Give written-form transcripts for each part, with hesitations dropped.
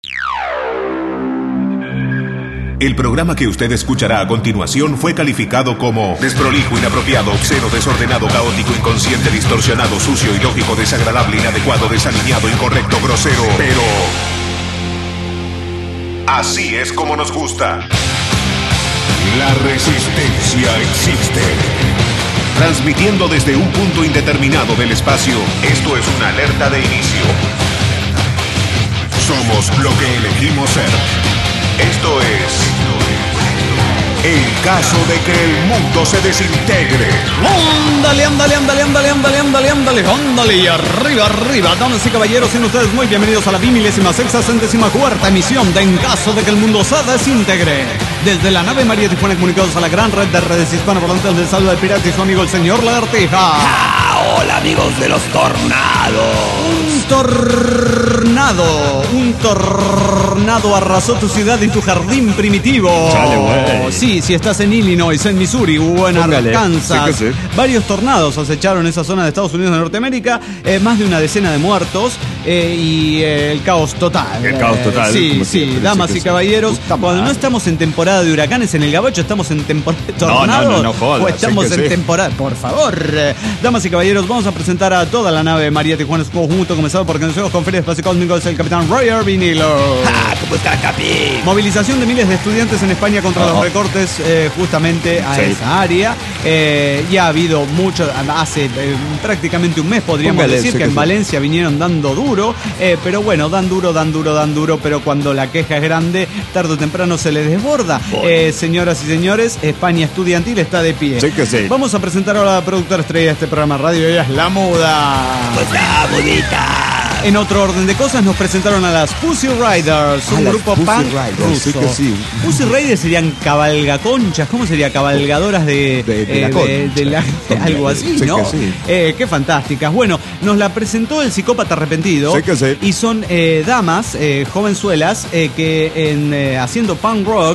El programa que usted escuchará a continuación fue calificado como desprolijo, inapropiado, obsceno, desordenado, caótico, inconsciente, distorsionado, sucio, ilógico, desagradable, inadecuado, desaliñado, incorrecto, grosero. Pero así es como nos gusta. La resistencia existe. Transmitiendo desde un punto indeterminado del espacio, esto es una alerta de inicio. Somos lo que elegimos ser. Esto es el caso de que el mundo se desintegre. Ándale, ándale, ándale, ándale, ándale, ándale, ándale, ándale, y arriba, arriba, damas y caballeros, sean ustedes muy bienvenidos a la 2664ª emisión de En caso de que el mundo se desintegre. Desde la nave María Tijuana, comunicados a la gran red de redes hispanoparlantes del Salva del Pirata y su amigo el señor Lagartija. ¡Ah! Hola amigos de los tornados. Un tornado arrasó tu ciudad y tu jardín primitivo. Chale, güey. Sí, si estás en Illinois, en Missouri o en Arkansas, sí. varios tornados acecharon esa zona de Estados Unidos de Norteamérica, más de una decena de muertos y el caos total. El caos total. Sí, sí, damas y caballeros, cuando no estamos en temporada de huracanes en el Gabacho, estamos en temporada de tornados. No jodas, o estamos sí en sí. temporada, por favor. Damas y caballeros, vamos a presentar a toda la nave María Tijuana en su conjunto, comenzado por conocemos con Feria Espacio Cósmico, es el capitán Roger Vinilo. ¡Ah! ¿Cómo está, Capi? Movilización de miles de estudiantes en España contra los recortes justamente a esa área. Ya ha habido mucho, hace prácticamente un mes podríamos decir que en Valencia vinieron dando duro, pero bueno, dan duro, pero cuando la queja es grande, tarde o temprano se les desborda. Señoras y señores, España estudiantil está de pie. Sí que sí. Vamos a presentar ahora a la productora estrella de este programa radio, ella es La Muda. ¿Cómo está, Mudita? En otro orden de cosas nos presentaron a las Pussy Riders, un grupo punk ruso. Sí que sí. Pussy Riders serían cabalgaconchas, ¿cómo sería? Cabalgadoras de la algo así, sí ¿no? Que sí. Qué fantásticas. Bueno, nos la presentó el Psicópata Arrepentido. Sí que sí. Y son damas, jovenzuelas, que haciendo punk rock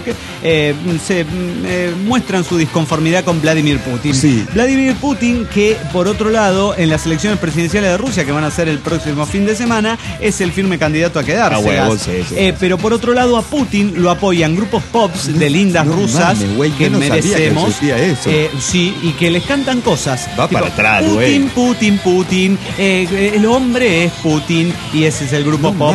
se muestran su disconformidad con Vladimir Putin. Sí. Vladimir Putin, que por otro lado, en las elecciones presidenciales de Rusia, que van a ser el próximo fin de semana, es el firme candidato a quedarse. Pero por otro lado, a Putin lo apoyan grupos pops de lindas rusas que merecemos. Sí, y que les cantan cosas. Va tipo, para atrás, Putin, Putin. El hombre es Putin. Y ese es el grupo pop.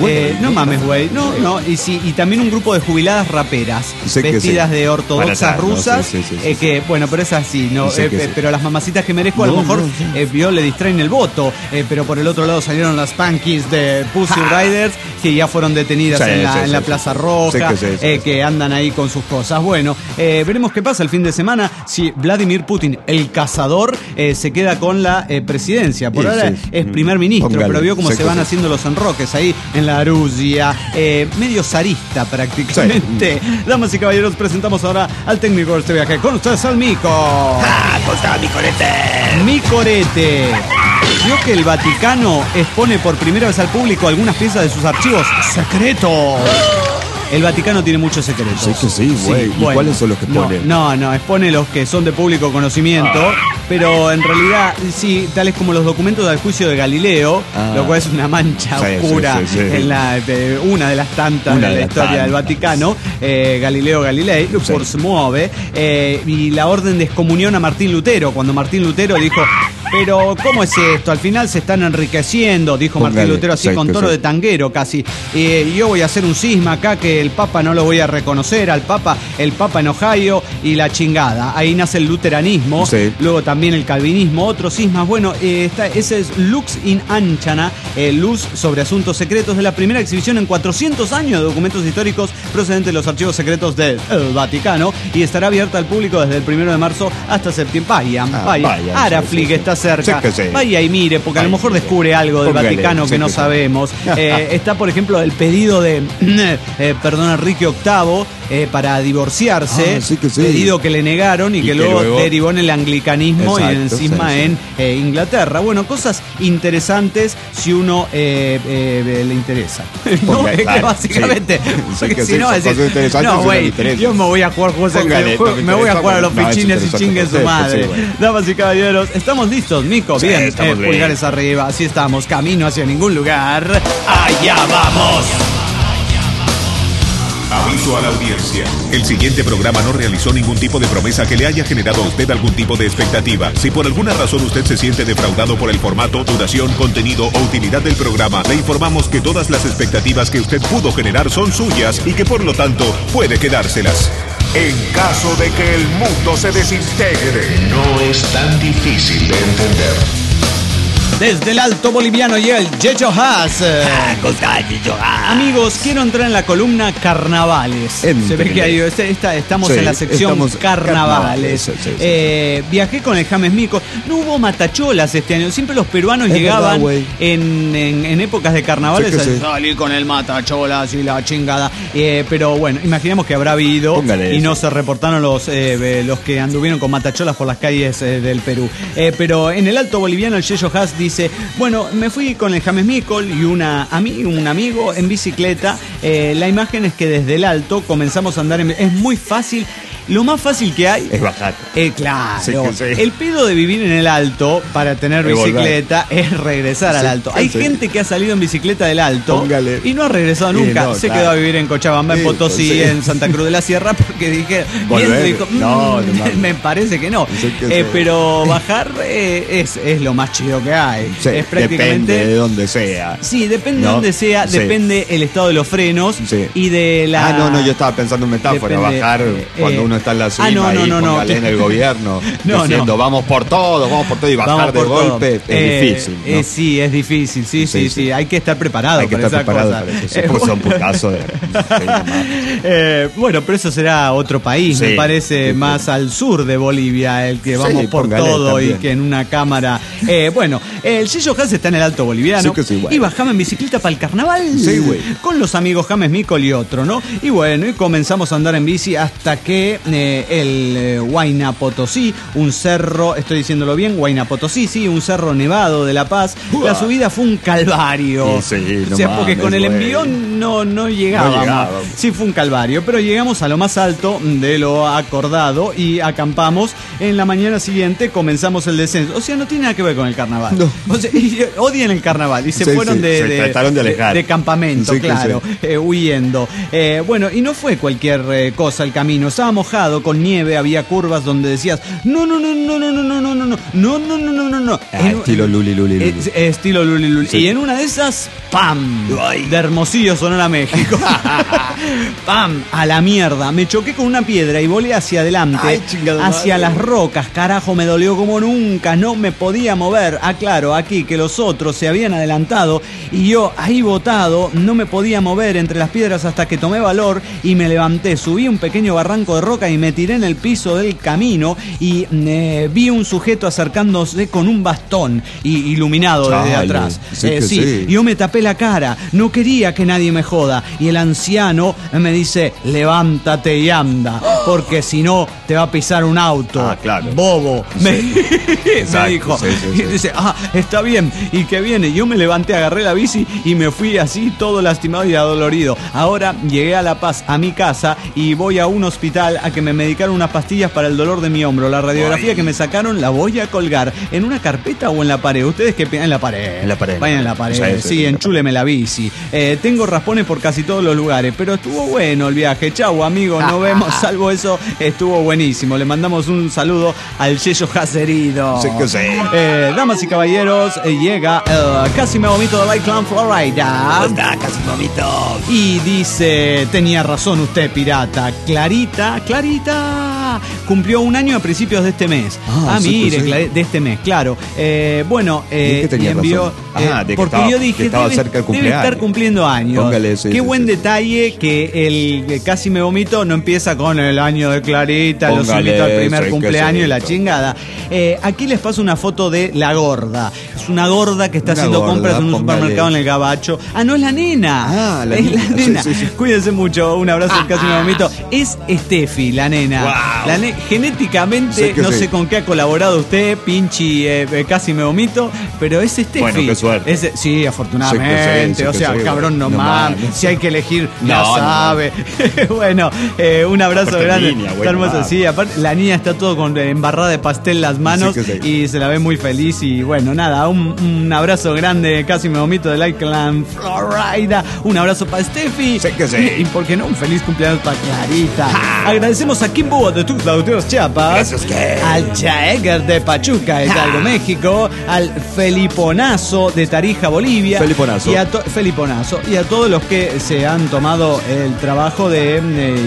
No mames, güey. No. Y también un grupo de jubiladas raperas vestidas de ortodoxas rusas. Que, bueno, pero es así, ¿no? Pero las mamacitas que merezco, a lo mejor le distraen el voto. Pero por el otro lado salieron las punkies de Pussy Riders que ya fueron detenidas en la Plaza Roja, que andan ahí con sus cosas. Bueno, veremos qué pasa el fin de semana si Vladimir Putin, el cazador, se queda con la presidencia. Por ahora es primer ministro, pero vio cómo se van haciendo los enroques ahí en la Rusia, medio zarista prácticamente. Damas y caballeros, presentamos ahora al técnico de este viaje. Con ustedes al Mico. ¡Ah! ¿Cómo está, mi corete? Mi corete. Vio que el Vaticano expone por primera vez al público algunas piezas de sus archivos secretos. El Vaticano tiene muchos secretos. Sí que sí, güey. ¿Y bueno, cuáles son los que expone? No, expone los que son de público conocimiento, pero en realidad, sí, tales como los documentos del juicio de Galileo, lo cual es una mancha oscura en una de las tantas de la historia del Vaticano, Galileo Galilei, por su muove, y la orden de excomunión a Martín Lutero, cuando Martín Lutero dijo... Pero, ¿cómo es esto? Al final se están enriqueciendo, dijo Martín Lutero así con tono de tanguero casi. Yo voy a hacer un cisma acá que el Papa no lo voy a reconocer, el Papa en Ohio y la chingada. Ahí nace el luteranismo, luego también el calvinismo, otros cismas. Bueno, ese es Lux in Anciana, luz sobre asuntos secretos, de la primera exhibición en 400 años de documentos históricos procedentes de los archivos secretos del Vaticano, y estará abierta al público desde el 1 de marzo hasta septiembre. Vayan. Araflig está cerca. Vaya y mire, porque a lo mejor descubre algo del Vaticano que no sabemos. Está, por ejemplo, el pedido de Enrique VIII para divorciarse, pedido que le negaron y que luego derivó en el anglicanismo y en el cisma en Inglaterra. Bueno, cosas interesantes si uno le interesa. ¿No? Que básicamente, porque si no, güey, yo me voy a jugar juegos me voy a jugar a los pichines y chingue su madre. Damas y caballeros, estamos listos, Mico. Bien, pulgares arriba, así estamos, camino hacia ningún lugar. ¡Allá vamos! aviso a la audiencia. El siguiente programa no realizó ningún tipo de promesa que le haya generado a usted algún tipo de expectativa. Si por alguna razón usted se siente defraudado por el formato, duración, contenido o utilidad del programa, le informamos que todas las expectativas que usted pudo generar son suyas y que por lo tanto puede quedárselas. En caso de que el mundo se desintegre, no es tan difícil de entender. Desde el Alto Boliviano llega el Yecho Haas. Amigos, quiero entrar en la columna Carnavales. Se ve que hay, estamos en la sección Carnavales. Viajé con el James Mico. No hubo matacholas este año. Siempre los peruanos llegaban en épocas de carnavales a salir con el matacholas y la chingada. Pero bueno, imaginamos que habrá habido y no se reportaron los que anduvieron con matacholas por las calles del Perú. Pero en el Alto Boliviano el Yecho Haas dice: bueno, me fui con el James Micol y un amigo en bicicleta. La imagen es que desde el Alto comenzamos a andar es muy fácil. Lo más fácil que hay es bajar. Claro. Sí. El pedo de vivir en el Alto para tener bicicleta es regresar al Alto. Hay gente que ha salido en bicicleta del Alto y no ha regresado nunca. Se quedó a vivir en Cochabamba, en Potosí, en Santa Cruz de la Sierra, porque dije, me parece que no. Pero bajar es lo más chido que hay. Es prácticamente, depende de donde sea. Sí, depende de donde sea, depende el estado de los frenos y de la... yo estaba pensando en metáfora, bajar cuando uno está en la cima póngale en el gobierno diciendo vamos por todo y bajar de golpe es difícil, ¿no? Sí, es difícil, sí, hay que estar preparado para esas cosas. Son putazos bueno, pero eso será otro país, me parece, más al sur de Bolivia, el que vamos por todo también. Y que en una cámara. Bueno, el Yecho Haas está en el Alto Boliviano y bajamos en bicicleta para el carnaval con los amigos James Micol y otro, ¿no? Y bueno, y comenzamos a andar en bici hasta que el Huayna Potosí, un cerro, estoy diciéndolo bien, Huayna Potosí, sí, un cerro nevado de La Paz. La subida fue un calvario. Porque con el envión no llegábamos. Sí, fue un calvario, pero llegamos a lo más alto de lo acordado y acampamos. En la mañana siguiente comenzamos el descenso. O sea, no tiene nada que ver con el carnaval. O sea, odian el carnaval y se fueron trataron de alejar. De campamento, huyendo. Bueno, y no fue cualquier cosa el camino. Estaba mojado, con nieve, había curvas donde decías no. Estilo Luli. Estilo Luli. Y en una de esas, ¡pam! De Hermosillo, Sonora, México. ¡Pam! A la mierda. Me choqué con una piedra y volé hacia adelante, hacia las rocas. Carajo, me dolió como nunca. No me podía mover. Claro, aquí que los otros se habían adelantado y yo ahí botado, no me podía mover entre las piedras hasta que tomé valor y me levanté. Subí un pequeño barranco de roca y me tiré en el piso del camino y vi un sujeto acercándose con un bastón iluminado desde atrás. Yo me tapé la cara, no quería que nadie me joda, y el anciano me dice: levántate y anda, porque si no te va a pisar un auto. Bobo. Me dijo. Y dice: está bien. ¿Y qué viene? Yo me levanté, agarré la bici y me fui así todo lastimado y adolorido. Ahora llegué a La Paz, a mi casa, y voy a un hospital a que me medicaron unas pastillas para el dolor de mi hombro. La radiografía que me sacaron la voy a colgar en una carpeta o en la pared. Ustedes que en la pared. Vayan en la pared. Enchúleme la bici. Tengo raspones por casi todos los lugares, pero estuvo bueno el viaje. Chau, amigos, nos vemos. Salvo eso, estuvo buenísimo. Le mandamos un saludo al Yecho Haas herido. Damas y caballeros, llega Casi Me Vomito de Light Clan Florida. Casi me vomito. Y dice: tenía razón usted, pirata. Clarita cumplió un año a principios de este mes. De este mes, claro. Bueno, y envió porque yo dije, debe estar cumpliendo años. Qué buen detalle que el Casi Me Vomito no empieza con el año de Clarita, los invito al primer cumpleaños y la chingada. Aquí les paso una foto de la gorda. Es una gorda que está haciendo compras en un supermercado en el Gabacho. No es la nena. Es la nena. Cuídense mucho. Un abrazo, Casi Me Vomito. Es Steffi, la nena. Genéticamente, no sé con qué ha colaborado usted, Pinchi, casi me vomito, pero es Steffi. Bueno, qué suerte. Sí, afortunadamente. Cabrón, no más. Si hay que elegir, ya sabe. Bueno, un abrazo grande. Niña, está hermosa, sí. Aparte, la niña está todo con embarrada de pastel las manos y se la ve muy feliz. Y bueno, nada, un abrazo grande, casi me vomito, de Lakeland, Florida. Un abrazo para Steffi. Y por qué no, un feliz cumpleaños para Clarita. Agradecemos a Kimbo de Tuxtla Gutiérrez, Chiapas. Al Chaeger de Pachuca, Hidalgo, México. Al Feliponazo de Tarija, Bolivia. Feliponazo. Y a todos los que se han tomado el trabajo de,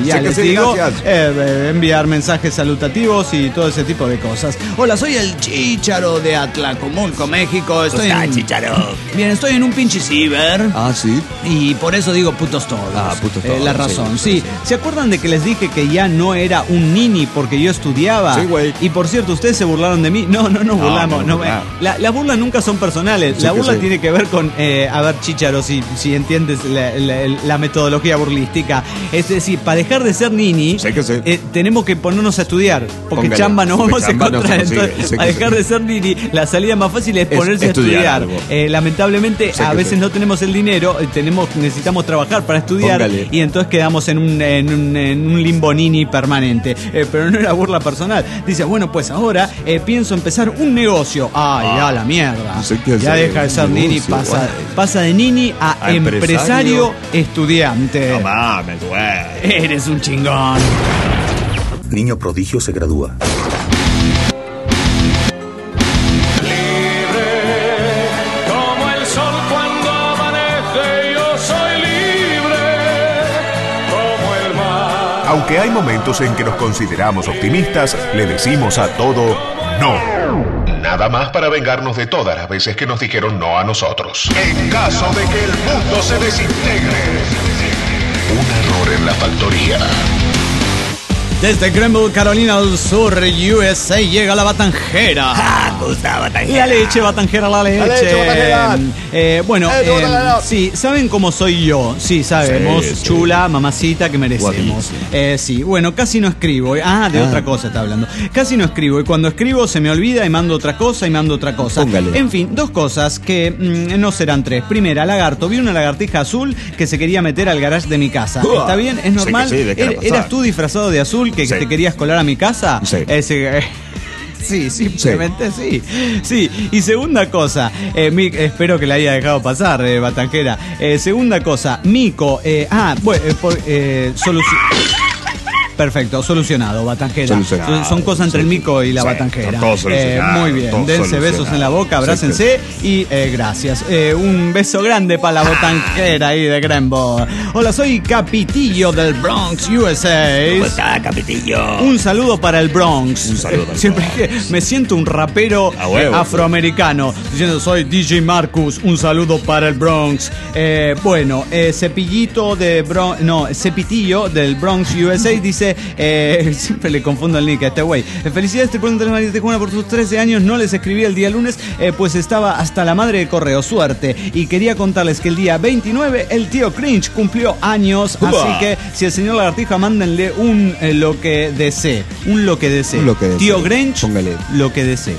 enviar mensajes salutativos y todo ese tipo de cosas. Hola, soy el Chícharo de Atlacomulco, México. Chícharo? Bien, estoy en un pinche ciber. Sí. Y por eso digo putos todos. Putos todos. La razón, sí. ¿Se acuerdan de que les dije que ya no era un nini porque yo estudiaba? Sí, güey. Y por cierto, ¿ustedes se burlaron de mí? No burlamos. Las burlas nunca son personales. La burla tiene que ver con, a ver, Chícharo, si entiendes la metodología burlística. Es decir, para dejar de ser nini, tenemos que ponernos a estudiar. Porque chamba no vamos a encontrar. Entonces, para dejar de ser nini, la salida más fácil es ponerse a estudiar. Lamentablemente, a veces no tenemos el dinero, necesitamos trabajar para estudiar. Y entonces quedamos en un limbo nini permanente. Pero no era burla personal. Dice, bueno, pues ahora pienso empezar un negocio. Ya la mierda. Ya deja de ser nini, pasa de nini a empresario estudiante. No mames, güey. Eres un chingón. Niño prodigio se gradúa. Aunque hay momentos en que nos consideramos optimistas, le decimos a todo no. Nada más para vengarnos de todas las veces que nos dijeron no a nosotros. En caso de que el mundo se desintegre. Un error en la factoría. Desde Greenville, Carolina del Sur, USA, llega la batanjera. Gusta batanjera. La leche batanjera, la leche. Batanjera. Sí, ¿saben cómo soy yo? Sí, sabemos. Sí. Chula, mamacita, que merecemos. Sí, bueno, casi no escribo. De otra cosa está hablando. Casi no escribo. Y cuando escribo se me olvida y mando otra cosa. Póngale. En fin, dos cosas que no serán tres. Primera, lagarto. Vi una lagartija azul que se quería meter al garage de mi casa. ¿Está bien? ¿Es normal? ¿Eras tú disfrazado de azul que te querías colar a mi casa? Sí, simplemente sí. Y segunda cosa, espero que la haya dejado pasar, batanjera. Segunda cosa, Mico. Perfecto, solucionado, batanjera. Son cosas entre el mico y la batanjera. Muy bien, dense besos en la boca, abrácense y gracias. Un beso grande para la batanjera ahí de Greenville. Hola, soy Capitillo del Bronx, USA. ¿Cómo está, Capitillo? Un saludo para el Bronx. Un saludo para el Siempre Bronx. Que me siento un rapero afroamericano diciendo soy DJ Marcus. Un saludo para el Bronx. Cepillito de Bronx, Cepitillo del Bronx, USA dice. Siempre le confundo el nick a este güey. Felicidades, Tripulante de la María Tejuna, por sus 13 años. No les escribí el día lunes, pues estaba hasta la madre de correo. Suerte. Y quería contarles que el día 29 el tío Cringe cumplió años. Así que si el señor Lagartija, mándenle un lo que desee. Un lo que desee. Tío Cringe, póngale lo que desee.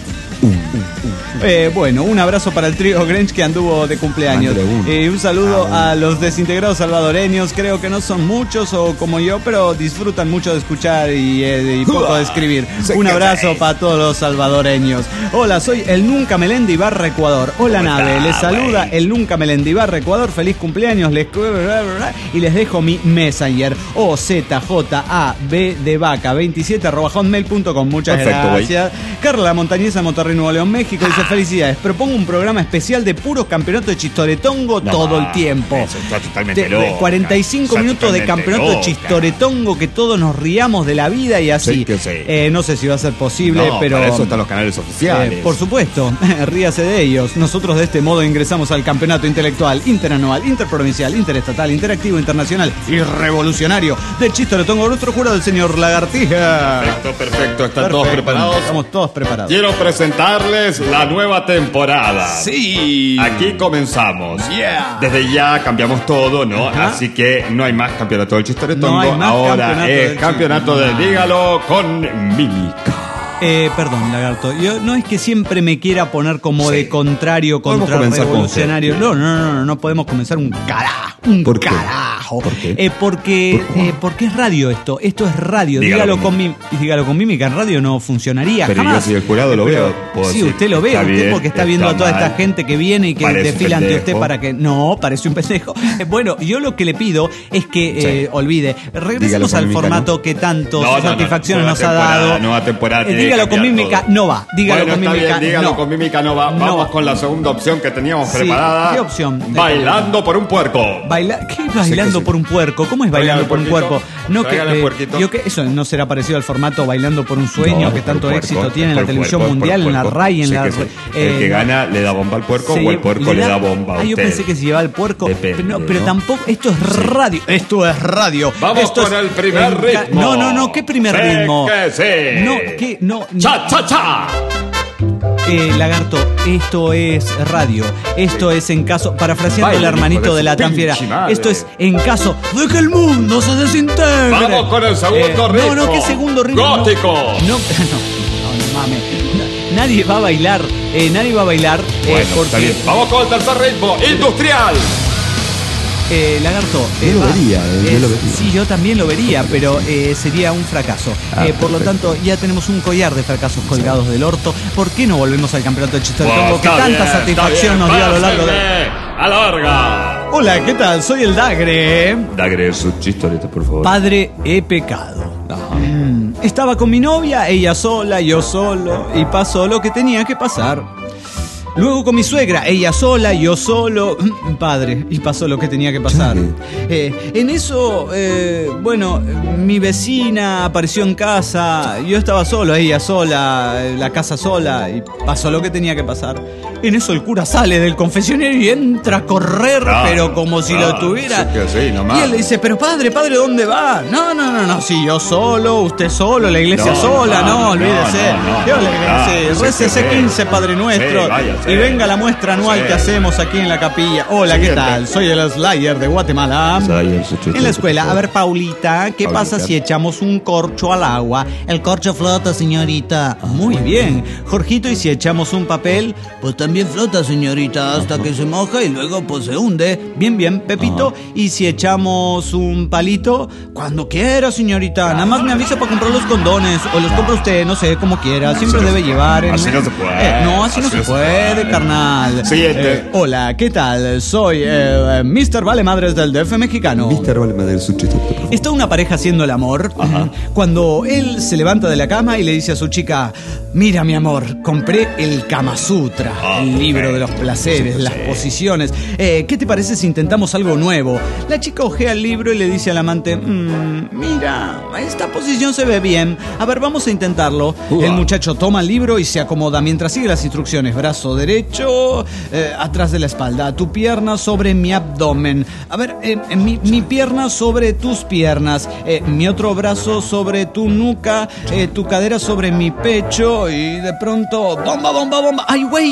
Un abrazo para el trío Grinch que anduvo de cumpleaños. Un saludo a los desintegrados salvadoreños. Creo que no son muchos o como yo, pero disfrutan mucho de escuchar y poco de escribir. Un abrazo para todos los salvadoreños. Hola, soy el Nunca Melende Ibarra, Ecuador. Hola, nave. Les saluda el Nunca Melende Ibarra, Ecuador. Feliz cumpleaños. Y les dejo mi Messenger. OZJAB de vaca 27@hotmail.com. Muchas gracias. Carla Montañesa, Monterrey, Nuevo León, México. Dice felicidades. Propongo un programa especial de puros campeonatos de chistoretongo todo el tiempo. Eso está totalmente loco. 45 minutos de campeonato de chistoretongo, que todos nos riamos de la vida y así. No sé si va a ser posible, pero para eso están los canales oficiales. Por supuesto, ríase de ellos. Nosotros de este modo ingresamos al campeonato intelectual, interanual, interprovincial, interestatal, interactivo, internacional y revolucionario de chistoretongo. Nuestro jurado, el señor Lagartija. Perfecto. ¿Están todos preparados? Estamos todos preparados. Quiero presentarles la nueva nueva temporada. Sí. Aquí comenzamos. Yeah. Desde ya cambiamos todo, ¿no? Ajá. Así que no hay más campeonato del Chistoretongo. No hay más ahora es campeonato de Dígalo con Mímica. Perdón, Lagarto. Yo no es que siempre me quiera poner como de contrario contra revolucionario. No podemos comenzar un carajo. ¿Por qué? Carajo. ¿Por qué? Porque es radio esto. Esto es radio. Dígalo con Mímica. En radio no funcionaría. Pero jamás. yo si el jurado lo veo. Sí, usted lo ve. Usted porque está viendo a toda esta gente que viene y que desfila ante usted para que. No, parece un pendejo. Bueno, yo lo que le pido es que olvide. Regresemos al formato que tanto satisfacciones nos ha dado. Nueva temporada. Dígalo con Mímica, no va. Dígalo con Mímica, dígalo con Mímica, no va. Vamos con la segunda opción que teníamos preparada. ¿Qué opción? Bailando por un puerco. ¿Qué bailando por un puerco? ¿Cómo es bailando por un puerco? No, eso no será parecido al formato Bailando por un sueño, que tanto éxito tiene en la televisión mundial, en la RAI, en la... El que gana le da bomba al puerco o el puerco le da bomba a usted. Yo pensé que se llevaba el puerco. Pero tampoco, esto es radio. Esto es radio. Vamos con el primer ritmo. No, ¿qué primer ritmo? No. ¡Cha! Lagarto, esto es radio. Esto es en caso, parafraseando el hermanito de la tan fiera. Esto es en caso de que el mundo se desintegre. Vamos con el segundo ritmo. No, ¿qué segundo ritmo? Gótico. No mames. Nadie va a bailar. Bueno, porque... está bien. Vamos con el tercer ritmo. Industrial. Lagarto, yo lo vería. Sí, yo también lo vería, pero sería un fracaso. Por lo tanto, ya tenemos un collar de fracasos colgados del orto. ¿Por qué no volvemos al campeonato de Chistoretongo que tanta satisfacción nos dio a lo largo de... ¡A la larga! Hola, ¿qué tal? Soy el Dagre. Dagre, su chistorete, por favor. Padre, he pecado. Estaba con mi novia, ella sola, yo solo, y pasó lo que tenía que pasar. Luego con mi suegra, ella sola, yo solo, padre, y pasó lo que tenía que pasar. En eso, mi vecina apareció en casa, yo estaba solo, ella sola, la casa sola, y pasó lo que tenía que pasar. En eso el cura sale del confesionario y entra a correr, pero como si lo tuviera. Y él le dice, pero padre, ¿dónde va? No, sí, yo solo, usted solo, la iglesia sola, olvídese. Yo le dije, récese 15 Padre Nuestro. Y venga la muestra anual que hacemos aquí en la capilla. Hola, ¿qué tal? Soy el Slayer de Guatemala. En la escuela. A ver, Paulita, ¿qué pasa si echamos un corcho al agua? El corcho flota, señorita. Muy bien. Jorgito, ¿y si echamos un papel? Pues también flota, señorita, hasta que se moja y luego pues se hunde. Bien, Pepito. ¿Y si echamos un palito? Cuando quiera, señorita. Nada más me avisa para comprar los condones. O los compra usted, no sé, como quiera. Siempre debe llevar. Así no se puede. Así no se puede, carnal. Siguiente. Hola, ¿qué tal? Soy Mr. Valemadres del DF mexicano. Mr. Valemadres, su chiste. Está una pareja haciendo el amor. Cuando él se levanta de la cama y le dice a su chica: mira, mi amor, compré el Kama Sutra, el libro de los placeres, las posiciones. ¿Qué te parece si intentamos algo nuevo? La chica ojea el libro y le dice al amante: mira, esta posición se ve bien. A ver, vamos a intentarlo. El muchacho toma el libro y se acomoda mientras sigue las instrucciones. Brazo derecho, atrás de la espalda, tu pierna sobre mi abdomen. A ver, mi pierna sobre tus piernas, mi otro brazo sobre tu nuca, tu cadera sobre mi pecho y de pronto, bomba. ¡Ay, güey!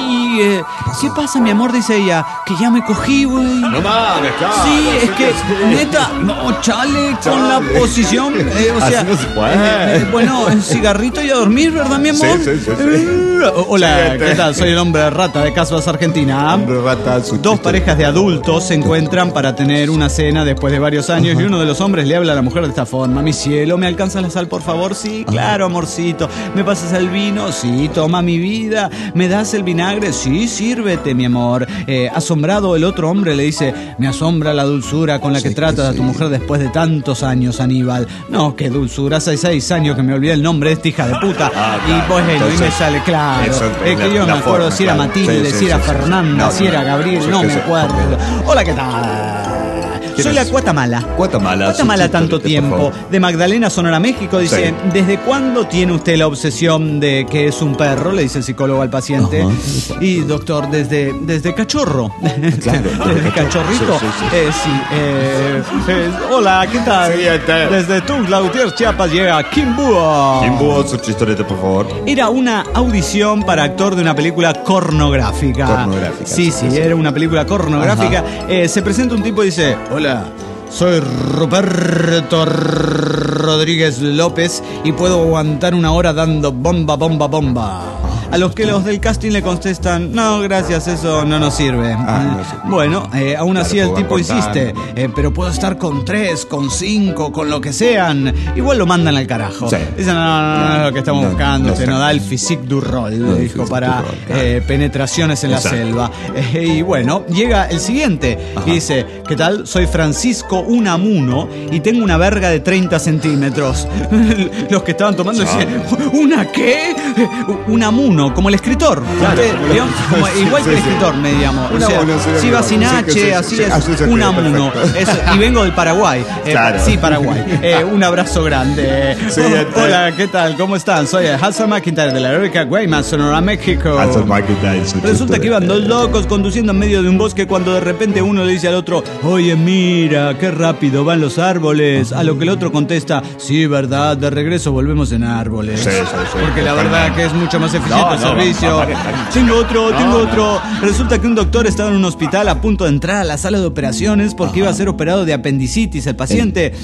¿Qué pasa, mi amor? Dice ella. Que ya me cogí, güey. No mames, claro. Sí, es que, neta, no, chale con la posición. O sea, así no se puede. Bueno, el cigarrito y a dormir, ¿verdad, mi amor? Sí. Hola, ¿qué tal? Soy el hombre rata de Casas, Argentina. Dos parejas de adultos se encuentran para tener una cena después de varios años y uno de los hombres le habla a la mujer de esta forma: mi cielo, ¿me alcanzas la sal, por favor? Sí, claro, amorcito. ¿Me pasas el vino? Sí, toma, mi vida. ¿Me das el vinagre? Sí, sírvete, mi amor. Asombrado, el otro hombre le dice: me asombra la dulzura con la que tratas a tu mujer después de tantos años, Aníbal. No, qué dulzura, hace 6 años que me olvidé el nombre de esta hija de puta. Y pues y me sale claro. Es que yo no me acuerdo si era Matilde, si era Fernanda, si era Gabriel, no me acuerdo. Hola, ¿qué tal? Soy la Guatemala. Guatemala tanto tiempo. De Magdalena, Sonora, México. Dice, sí. ¿Desde cuándo tiene usted la obsesión de que es un perro? Le dice el psicólogo al paciente. Y doctor, desde cachorro. Claro, desde cachorrito. Hola, ¿qué tal? Sí, desde Tuxtla Gutiérrez, Chiapas, llega Kim Búho, su chistorete, por favor. Era una audición para actor de una película pornográfica. Sí, era una película pornográfica. Se presenta un tipo y dice, hola, soy Roberto Rodríguez López y puedo aguantar una hora dando bomba. A los que los del casting le contestan, no, gracias, eso no nos sirve. Bueno, aún así el tipo insiste, pero puedo estar con 3, con 5, con lo que sean. Igual lo mandan al carajo. Sí. Dicen, no, lo que estamos buscando, que nos da el physique du rol, dijo, para penetraciones en la selva. Y bueno, llega el siguiente y dice, ¿qué tal? Soy Francisco Unamuno y tengo una verga de 30 centímetros. Los que estaban tomando decían, ¿una qué? Unamuno. Como el escritor. Claro, igual que el escritor, me digamos. Si va sin H, así es. Unamuno. Y vengo del Paraguay. Sí, Paraguay. Un abrazo grande. Hola, ¿qué tal? ¿Cómo están? Soy Hassan McIntyre de la Erika Guaymas, Sonora, México. Resulta que iban 2 locos conduciendo en medio de un bosque cuando de repente uno le dice al otro, oye, mira, qué rápido van los árboles. A lo que el otro contesta, sí, verdad, de regreso volvemos en árboles. Sí. Porque la verdad que es mucho más eficiente. Servicio. Tengo otro. Resulta que un doctor estaba en un hospital a punto de entrar a la sala de operaciones porque iba a ser operado de apendicitis el paciente.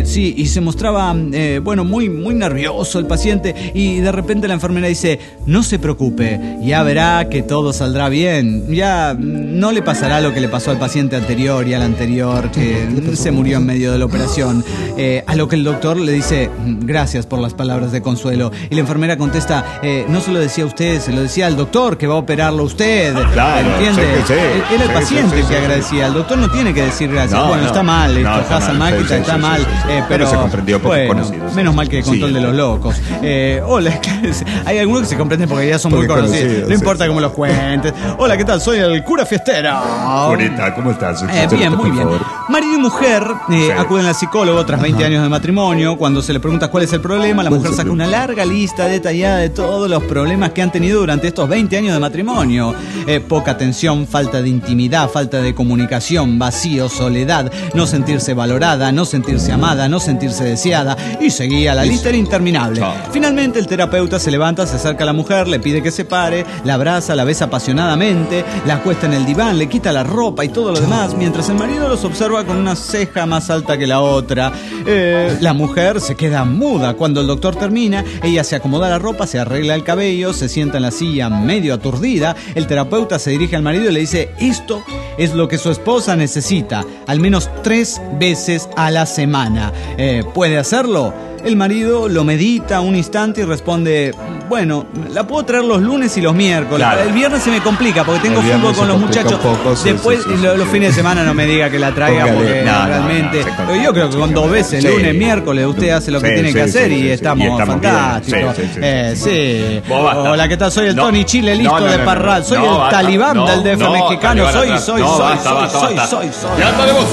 Y se mostraba, muy nervioso el paciente. Y de repente la enfermera dice, no se preocupe, ya verá que todo saldrá bien. Ya no le pasará lo que le pasó al paciente anterior y al anterior, que se murió en medio de la operación. A lo que el doctor le dice, gracias por las palabras de consuelo. Y la enfermera contesta, no se lo decía a usted, se lo decía al doctor que va a operarlo usted. Claro, ¿entiende? Era el paciente que agradecía. El doctor no tiene que decir gracias. Está mal esto, Hassan McIntyre está mal. Pero se comprendió porque conocido. Menos mal que el control de los locos. Hola, hay algunos que se comprenden porque ya son muy conocidos. No importa cómo los cuentes. Hola, ¿qué tal? Soy el cura fiestero. Curita, ¿cómo estás? Bien, muy bien. Marido y mujer acuden al psicólogo tras 20 años de matrimonio. Cuando se le pregunta cuál es el problema, la mujer saca una larga lista detallada de todos los problemas que han tenido durante estos 20 años de matrimonio. Poca atención, falta de intimidad, falta de comunicación, vacío, soledad, no sentirse valorada, no sentirse amada, no sentirse deseada, y seguía, la lista era interminable. Finalmente el terapeuta se levanta, se acerca a la mujer, le pide que se pare, la abraza, la besa apasionadamente, la acuesta en el diván, le quita la ropa y todo lo demás, mientras el marido los observa con una ceja más alta que la otra. La mujer se queda muda. Cuando el doctor termina, ella se acomoda la ropa, se arregla el cabello, se sienta en la silla medio aturdida. El terapeuta se dirige al marido y le dice, esto es lo que su esposa necesita, al menos 3 veces a la semana. ¿Puede hacerlo? El marido lo medita un instante y responde, bueno, la puedo traer los lunes y los miércoles. Claro. El viernes se me complica porque tengo fútbol con los muchachos. Después, los fines de semana no me diga que la traiga porque realmente... Yo creo que con 2 veces, lunes, miércoles, usted hace lo que tiene que hacer y estamos fantásticos. Sí. Hola, ¿qué tal? Soy el Tony Chile, listo de Parral. Soy el talibán del DF mexicano. Soy. Ya tenemos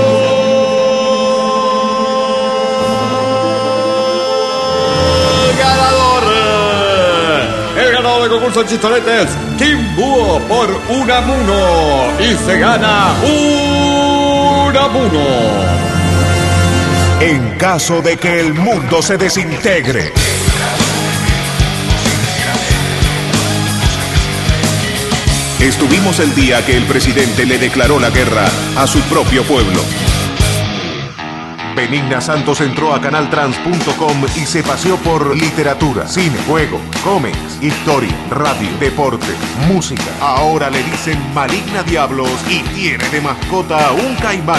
del concurso de chistoretes, Kim Búho por Unamuno, y se gana Unamuno. En caso de que el mundo se desintegre, estuvimos el día que el presidente le declaró la guerra a su propio pueblo. Benigna Santos entró a canaltrans.com y se paseó por literatura, cine, juego, cómics, historia, radio, deporte, música. Ahora le dicen Maligna Diablos y tiene de mascota un caimán.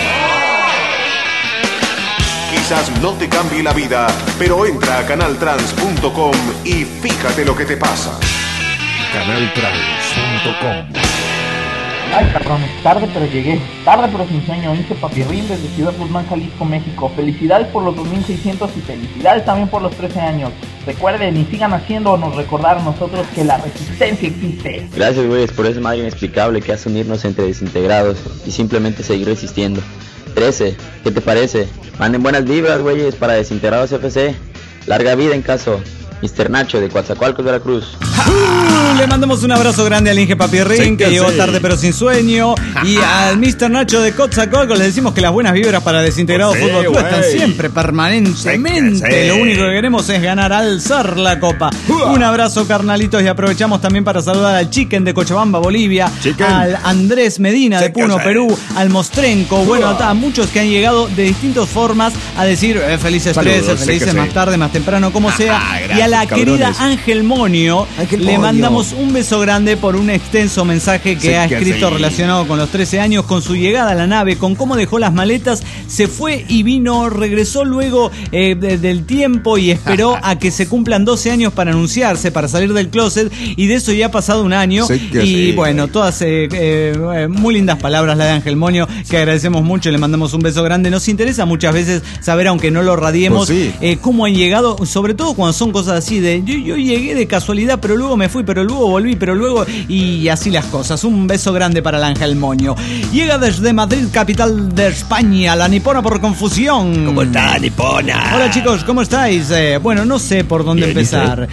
Quizás no te cambie la vida, pero entra a canaltrans.com y fíjate lo que te pasa. Canaltrans.com. Ay, cabrón, tarde pero llegué, tarde pero sin sueño. Inge Papirrín desde Ciudad Guzmán, Jalisco, México. Felicidades por los 2600 y felicidades también por los 13 años. Recuerden y sigan haciéndonos recordar a nosotros que la resistencia existe. Gracias, güeyes, por esa madre inexplicable que hace unirnos entre desintegrados y simplemente seguir resistiendo. 13. ¿Qué te parece? Manden buenas vibras, güeyes, para Desintegrados FC. Larga vida en caso. Mr. Nacho de Coatzacoalcos, Veracruz. Le mandamos un abrazo grande al Inge Papirrín, que llegó tarde pero sin sueño. Y al Mr. Nacho de Coatzacoalcos le decimos que las buenas vibras para Desintegrado Fútbol Club están siempre, permanentemente. Lo único que queremos es ganar, alzar la copa. Un abrazo, carnalitos, y aprovechamos también para saludar al Chicken de Cochabamba, Bolivia, al Andrés Medina de Puno, Perú, al Mostrenco, bueno, a muchos que han llegado de distintas formas a decir felices 13, felices más tarde, más temprano, como sea. Y a la querida Ángel Monio le mandamos un beso grande por un extenso mensaje que ha escrito relacionado con los 13 años, con su llegada a la nave, con cómo dejó las maletas, se fue y vino, regresó luego del tiempo y esperó a que se cumplan 12 años para anunciarse, para salir del closet, y de eso ya ha pasado un año. Bueno, todas muy lindas palabras la de Ángel Monio, que agradecemos mucho, le mandamos un beso grande. Nos interesa muchas veces saber, aunque no lo radiemos, cómo han llegado, sobre todo cuando son cosas así de yo llegué de casualidad, pero luego me fui, pero luego volví, pero luego, y así las cosas. Un beso grande para el Ángel Moño. Llega desde Madrid, capital de España, la nipona por confusión. ¿Cómo está, nipona? Hola, chicos, ¿cómo estáis? Bueno, no sé por dónde empezar.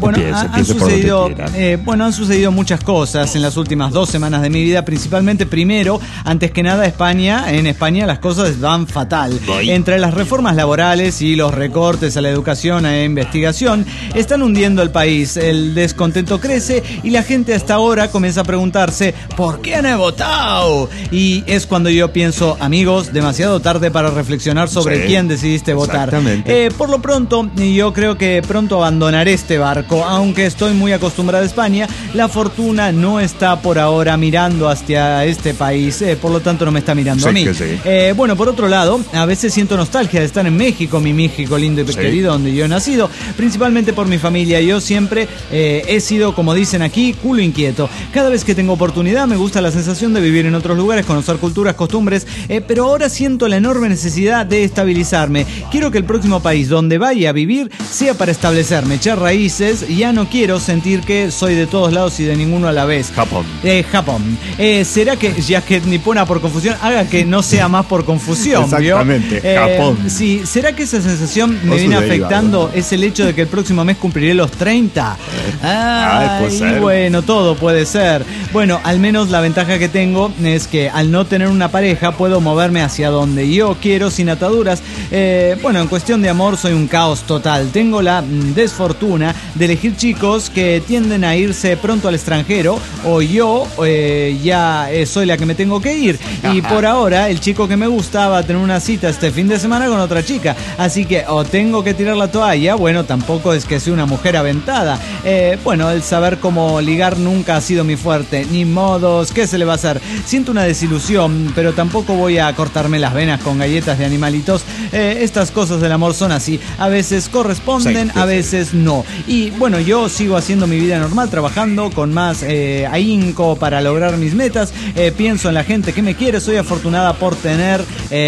Han sucedido muchas cosas en las últimas 2 semanas de mi vida, principalmente, primero, antes que nada, en España las cosas van fatal. Entre las reformas laborales y los recortes a la educación e investigación, están hundiendo el país. El descontento crece y la gente hasta ahora comienza a preguntarse ¿por qué han votado? Y es cuando yo pienso, amigos, demasiado tarde para reflexionar sobre quién decidiste votar. Por lo pronto, yo creo que pronto abandonaré este barco, aunque estoy muy acostumbrado a España. La fortuna no está por ahora mirando hacia este país, por lo tanto no me está mirando a mí. Bueno, por otro lado, a veces siento nostalgia de estar en México, mi México lindo y querido, donde yo he nacido, principalmente por mi familia. Yo siempre he sido, como dicen aquí, culo inquieto. Cada vez que tengo oportunidad me gusta la sensación de vivir en otros lugares, conocer culturas, costumbres, pero ahora siento la enorme necesidad de estabilizarme. Quiero que el próximo país donde vaya a vivir sea para establecerme, echar raíces. Ya no quiero sentir que soy de todos lados y de ninguno a la vez. Japón. ¿Será que, ya que nipona por confusión, haga que no sea más por confusión? Exactamente, Japón. Sí, ¿será que esa sensación me viene afectando? Es el hecho de que el próximo mes cumpliré los 30. Bueno, todo puede ser. Bueno, al menos la ventaja que tengo es que al no tener una pareja puedo moverme hacia donde yo quiero sin ataduras. Bueno, en cuestión de amor soy un caos total. Tengo la desfortuna de elegir chicos que tienden a irse pronto al extranjero, o yo ya soy la que me tengo que ir. Y por ahora el chico que me gusta va a tener una cita este fin de semana con otra chica, así que o tengo que tirar la toalla. Bueno, tampoco es que sea una mujer aventada. Bueno, el saber cómo ligar nunca ha sido mi fuerte. Ni modos, ¿qué se le va a hacer? Siento una desilusión, pero tampoco voy a cortarme las venas con galletas de animalitos. Estas cosas del amor son así. A veces corresponden, a veces no. Y bueno, yo sigo haciendo mi vida normal, trabajando con más ahínco para lograr mis metas. Pienso en la gente que me quiere. Soy afortunada por tener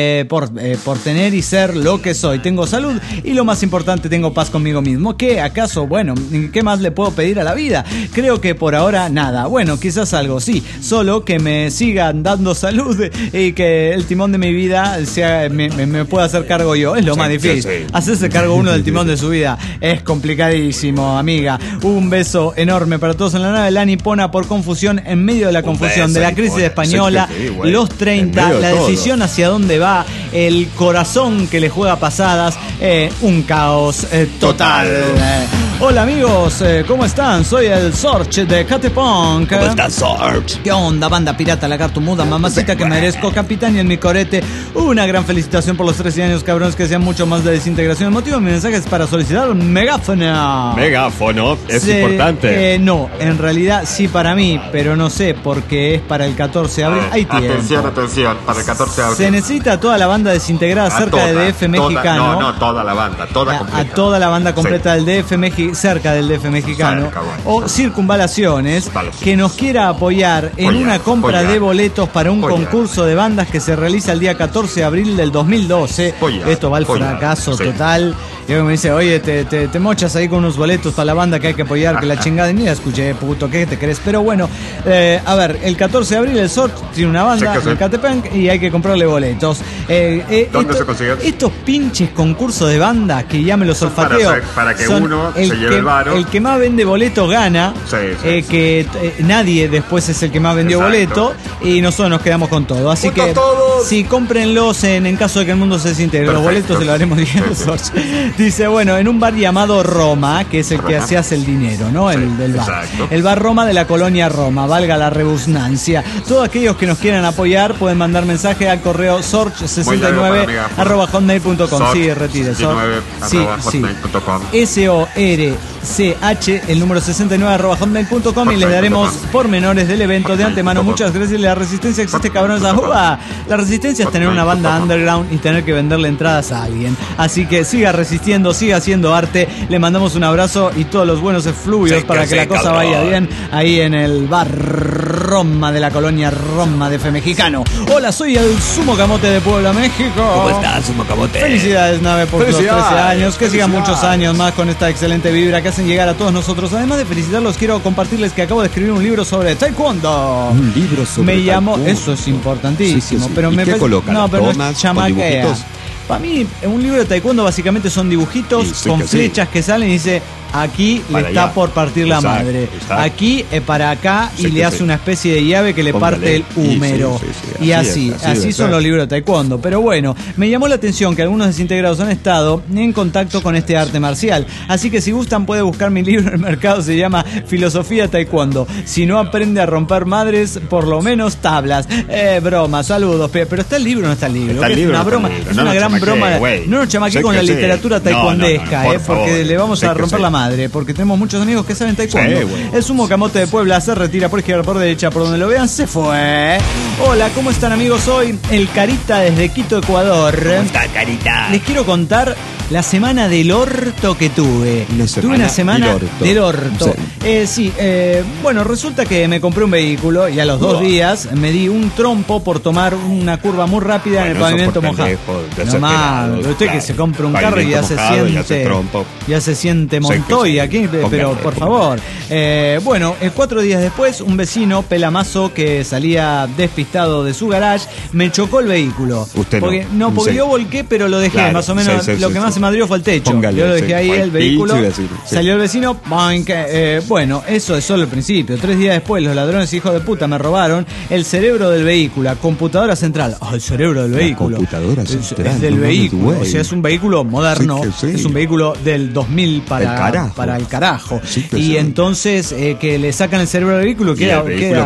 y ser lo que soy. Tengo salud y, lo más importante, tengo paz conmigo mismo. ¿Qué acaso? Bueno, ¿qué más le puedo pedir a la vida? Creo que por ahora nada. Bueno, quizás algo, sí. Solo que me sigan dando salud y que el timón de mi vida me pueda hacer cargo yo. Es lo más difícil. Hacerse cargo uno del timón de su vida es complicadísimo, amiga. Un beso enorme para todos en la nave. La nipona por confusión, en medio de la confusión, de la crisis española, los 30, la decisión hacia dónde va, el corazón que le juega pasadas, un caos total. Hola, amigos, ¿cómo están? Soy el Sorge de Catepunk. ¿Cómo estás, Sorge? ¿Qué onda, banda pirata, lagarto muda, mamacita que merezco, capitán y en mi corete? Una gran felicitación por los 13 años, cabrones, que sean mucho más de desintegración. El motivo de mi mensaje es para solicitar un megáfono. Megáfono, es importante. No, en realidad sí para mí, pero no sé, porque es para el 14 de abril. Hay tiempo. Atención, para el 14 de abril. Se necesita toda la banda desintegrada cerca de DF mexicano. No, toda la banda, toda completa. A toda la banda completa del DF ahí cerca del DF mexicano, o Circunvalaciones, que nos quiera apoyar en una compra de boletos para un concurso de bandas que se realiza el día 14 de abril del 2012. Esto va al fracaso total. Y me dice, oye, te mochas ahí con unos boletos para la banda que hay que apoyar, que la chingada. Ni la escuché, puto, ¿qué te crees? Pero bueno, a ver, el 14 de abril el Sorch tiene una banda en Catepec y hay que comprarle boletos. ¿Dónde se consigue? Estos pinches concursos de bandas que ya me los olfateo. Para que uno se lleve el varo. El que más vende boletos gana, que nadie después es el que más vendió boleto y nosotros nos quedamos con todo. Así que sí, cómprenlos en caso de que el mundo se desintegre. Los boletos se los haremos llegar al Sorch. Dice, bueno, en un bar llamado Roma, que es el que se hace el dinero, ¿no? El del bar. Exacto. El bar Roma de la colonia Roma, valga la rebusnancia. Todos aquellos que nos quieran apoyar pueden mandar mensaje al correo sorch69@hotmail.com. Sí, retire. sorch69@hotmail.com. SORCH, el número 69@hotmail.com, y les daremos pormenores del evento de antemano. Muchas gracias. La resistencia existe, cabrones. La resistencia es tener una banda underground y tener que venderle entradas a alguien. Así que siga resistiendo, siga haciendo arte. Le mandamos un abrazo y todos los buenos efluvios para que la cosa vaya bien ahí en el bar Roma de la colonia Roma de Fe Mexicano. Hola, soy el Sumo Camote de Puebla, México. ¿Cómo estás, Sumo Camote? Felicidades, Nave, por los 13 años. Que sigan muchos años más con esta excelente vibra que hacen llegar a todos nosotros. Además de felicitarlos, quiero compartirles que acabo de escribir un libro sobre taekwondo. Un libro sobre taekwondo. Eso es importantísimo. Sí. Pero ¿Y qué colocan? No, pero no es chamaquea. Para mí, un libro de taekwondo básicamente son dibujitos con flechas que salen y dice: aquí le está por partir la madre. Aquí para acá y le hace una especie de llave que le parte el húmero. Y así son los libros de taekwondo. Pero bueno, me llamó la atención que algunos desintegrados han estado en contacto con este arte marcial. Así que si gustan puede buscar mi libro en el mercado, se llama Filosofía Taekwondo. Si no aprende a romper madres, por lo menos tablas. Broma, saludos. Pero está el libro o no está el libro. Es una broma, es una gran broma. No nos chamaqué con la literatura taekwondesca, porque le vamos a romper la madre, porque tenemos muchos amigos que saben taekwondo. El Sumo Camote de Puebla se retira por izquierda, por derecha, por donde lo vean, se fue. Hola, ¿cómo están, amigos? Soy el Carita desde Quito, Ecuador. ¿Cómo está, Carita? Les quiero contar la semana del orto que tuve. Tuve una semana del orto. Bueno, resulta que me compré un vehículo y a los 2 días me di un trompo por tomar una curva muy rápida en el pavimento mojado. No más, usted que se compra un carro y ya se siente Montoya aquí, pero por favor. 4 días después, un vecino pelamazo que salía despistado de su garage me chocó el vehículo. Porque yo volqué, pero lo dejé, más o menos. Lo que más se madrió fue el techo. Yo lo dejé ahí, el vehículo. Salió el vecino. Bueno, eso es solo el principio. 3 días después, los ladrones hijos de puta me robaron el cerebro del vehículo, la computadora central. El cerebro del vehículo. Computadora central. Es del vehículo. O sea, es un vehículo moderno. Es un vehículo del 2000 para el carajo. Y entonces, que le sacan el cerebro del vehículo, queda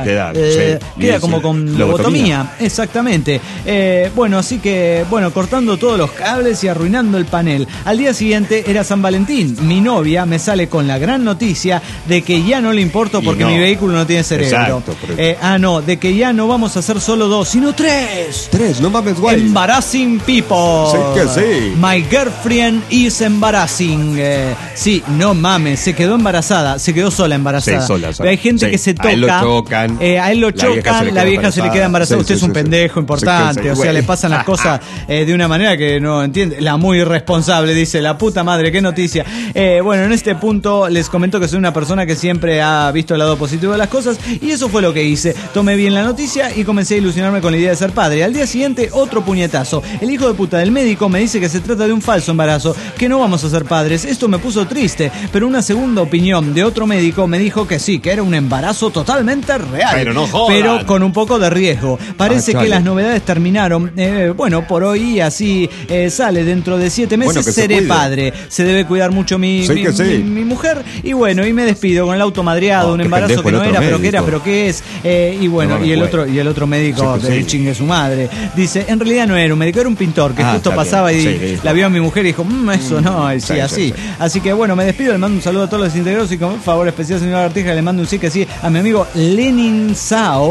como con lobotomía. Exactamente. Así que, cortando todos los cables y arruinando el panel. Al día siguiente era San Valentín. Mi novia me sale con la gran noticia de que ya no le importo porque mi vehículo no tiene cerebro. De que ya no vamos a hacer solo 2, sino 3. 3, no mames, guay. Embarrassing people. My girlfriend is embarrassing. No mames, se quedó embarazada, se quedó sola embarazada. Pero hay gente que se toca. A él lo chocan, la vieja se le queda embarazada. Usted es un pendejo importante. O sea, le pasan las cosas de una manera que no entiende. La muy irresponsable, dice, la puta madre, qué noticia. En este punto les comento que soy una persona que siempre ha visto el lado positivo de las cosas y eso fue lo que hice. Tomé bien la noticia y comencé a ilusionarme con la idea de ser padre. Al día siguiente, otro puñetazo. El hijo de puta del médico me dice que se trata de un falso embarazo, que no vamos a ser padres. Esto me puso triste, pero una segunda opinión de otro médico me dijo que sí, que era un embarazo totalmente real, pero con un poco de riesgo. Parece que las novedades terminaron. Por hoy así sale. Dentro de 7 meses seré padre. Se debe cuidar mucho mi mujer. Y me despido con el auto madreado, un embarazo que no era, pero que era, pero que es. Y el otro médico de chingue su madre. Dice, en realidad no era un médico, era un pintor que justo pasaba y la vio a mi mujer y dijo, eso no, así. Así que me despido, le mando un saludo a todos los desintegrados y con favor especial, señor Artija, le mando un sí que sí a mi amigo Lenin Sao,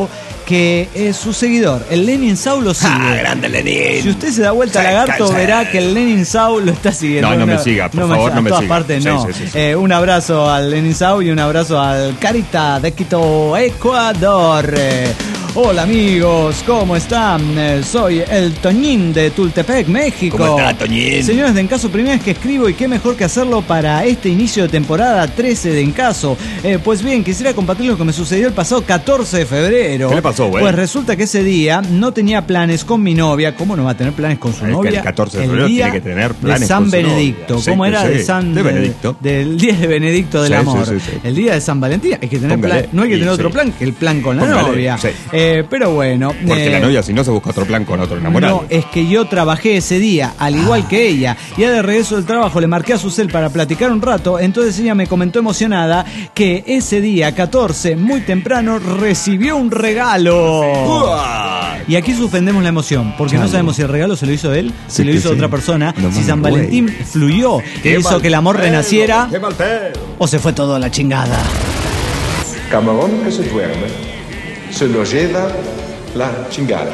que su seguidor, el Lenin Sau, lo sigue. Grande Lenin. Si usted se da vuelta al lagarto, verá que el Lenin Sau lo está siguiendo. No me siga, por favor, no me siga. A todas partes no. Sí. Un abrazo al Lenin Sau y un abrazo al Carita de Quito, Ecuador. Hola amigos, ¿cómo están? Soy el Toñín de Tultepec, México. ¿Cómo está, Toñín? Señores de Encaso, primera vez que escribo y qué mejor que hacerlo para este inicio de temporada 13 de Encaso. Pues bien, quisiera compartir lo que me sucedió el pasado 14 de febrero. ¿Qué le pasó, güey? Pues resulta que ese día no tenía planes con mi novia. ¿Cómo no va a tener planes con su novia? Que el 14 de febrero tiene que tener planes de San con su Benedicto. novia. ¿Cómo era? De Benedicto. Del día de Benedicto del amor. Sí. El día de San Valentín. Hay que tener plan. No hay que tener otro plan que el plan con la novia. Sí. Pero bueno. Porque la novia, si no, se busca otro plan con otro enamorado. No, es que yo trabajé ese día, al igual que ella. Ya de regreso del trabajo le marqué a su cel para platicar un rato. Entonces ella me comentó emocionada que ese día, 14, muy temprano, recibió un regalo. Y aquí suspendemos la emoción, porque no sabemos si el regalo se lo hizo él, si lo hizo otra persona, si San Valentín fluyó, que hizo que el amor renaciera, o se fue todo a la chingada. Camarón que se duerme, se lo lleva la chingada.